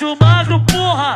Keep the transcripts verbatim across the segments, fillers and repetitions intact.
macho magro, porra.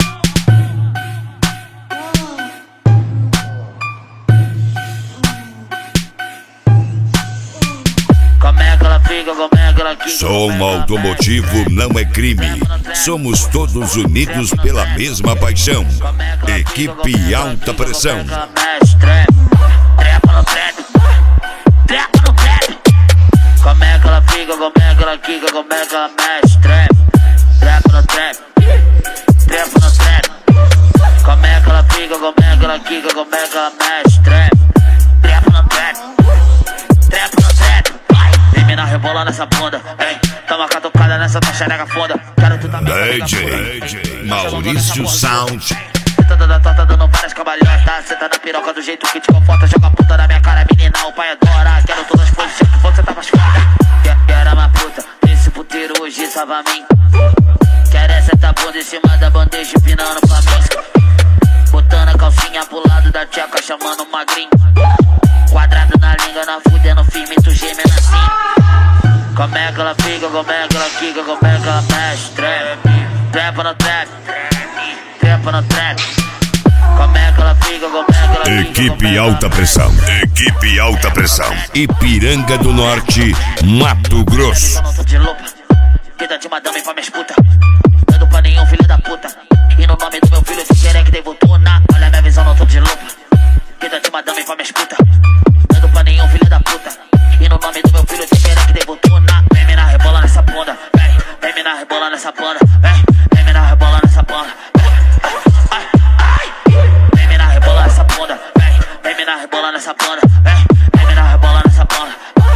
Como é que ela fica, como é que ela fica? Som automotivo não é crime. Somos todos unidos pela mesma paixão. Equipe Alta Pressão. Trepa no trap, trepa no trap. Como é que ela fica, como é que ela fica, como é que ela mexe? Trap, trepa no trap, trepa no trap. Como é que ela fica, como é que ela fica, como é que ela mexe? Trap, trepa no trap, trepa no trap. Vem me na rebola nessa bunda, hein? Toma catucada nessa tua xereca foda. Quero tu também. D J Maurício Sound. Sentada da torta dando várias cambalhotas. Senta na piroca do jeito que te conforta. Joga a puta na minha cara, menina, o pai adora. Quero todas as posições que você tá mais foda. Quero uma puta, esse puteiro hoje salva a mim. Quero essa tá bunda em cima da bandeja empinando pra mim. Botando a calcinha pro lado da tcheca, chamando o magrinho. Quadrado na língua, na fudendo firme, tu gemendo assim. Como é que ela fica, como é que ela fica, como é que ela mexe? Trap, trepa no trap, trepa no trap. Como é que ela fica, como é que ela fica? Equipe Alta Pressão. Equipe Alta Pressão. Ipiranga do Norte, Mato Grosso. Eu não tô de lupa, vida de madame pra minhas putas. Dando pra nenhum filho da puta. E no nome do meu filho tu querer que tem votuna. Olha minha visão, não tô de lupa, vida de madame pra minhas putas. Dando pra nenhum filho da puta. E no nome do meu filho tu querer que tem votuna. Vem me na rebola nessa bunda, vem, vem me na rebola nessa bunda, vem, vem me na rebola nessa bunda. Vem me na rebola nessa bunda, vem, vem me na rebola nessa bunda, vem, vem me na rebola nessa bunda.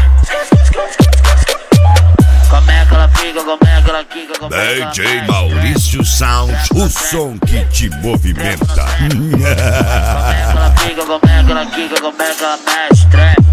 Como é que ela fica, como é que ela fica, como é que ela D J Maurício Sound, o som que te movimenta. Como é que ela fica, como é que ela fica, como é que ela mexe? Trap.